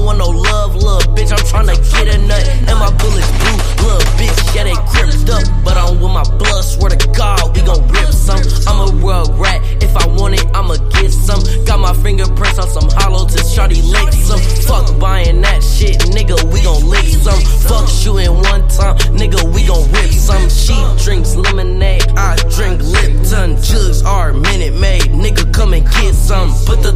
want no love, little bitch, I'm tryna get a nut. And my bullets blue, little bitch, yeah, they crimped up. But I'm with my blood, swear to God, we gon' rip some. I'm a rug rat, if I want it, I'ma get some. Got my fingerprints on some hollow till shawty lick some. Fuck buying that shit, nigga, we gon' lick some. Fuck shooting one time, nigga, we